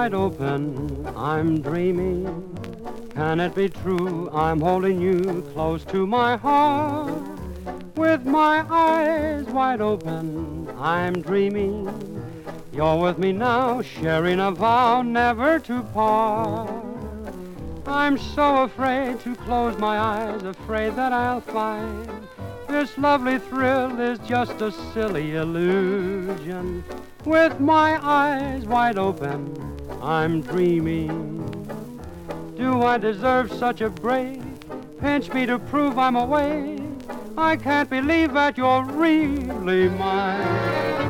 wide open, I'm dreaming. Can it be true I'm holding you close to my heart? With my eyes wide open, I'm dreaming. You're with me now, sharing a vow never to part. I'm so afraid to close my eyes, afraid that I'll find this lovely thrill is just a silly illusion. With my eyes wide open, I'm dreaming. Do I deserve such a break? Pinch me to prove I'm awake. I can't believe that you're really mine.